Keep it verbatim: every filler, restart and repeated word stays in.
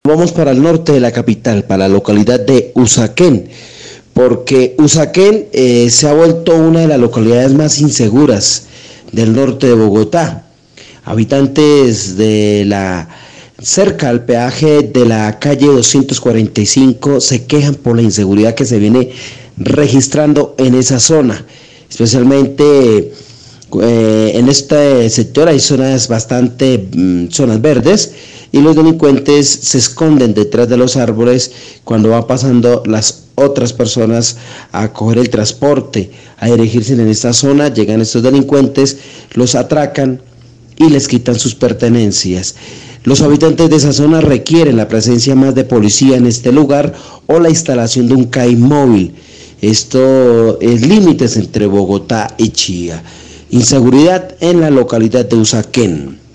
Vamos para el norte de la capital, para la localidad de Usaquén, porque Usaquén eh, se ha vuelto una de las localidades más inseguras del norte de Bogotá. Habitantes de la cerca al peaje de la calle doscientos cuarenta y cinco se quejan por la inseguridad que se viene registrando en esa zona, especialmente eh, en este sector hay zonas bastante mmm, zonas verdes, y los delincuentes se esconden detrás de los árboles cuando van pasando las otras personas a coger el transporte, a dirigirse en esta zona. Llegan estos delincuentes, los atracan y les quitan sus pertenencias. Los habitantes de esa zona requieren la presencia más de policía en este lugar o la instalación de un C A I móvil. Esto es límites entre Bogotá y Chía. Inseguridad en la localidad de Usaquén.